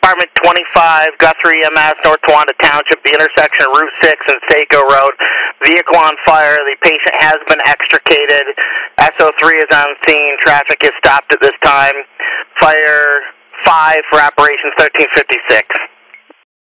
Department 25, Guthrie EMS, North Towanda Township, the intersection of Route 6 and Saco Road. Vehicle on fire. The patient has been extricated. SO3 is on scene. Traffic is stopped at this time. Fire 5 for Operations 1356.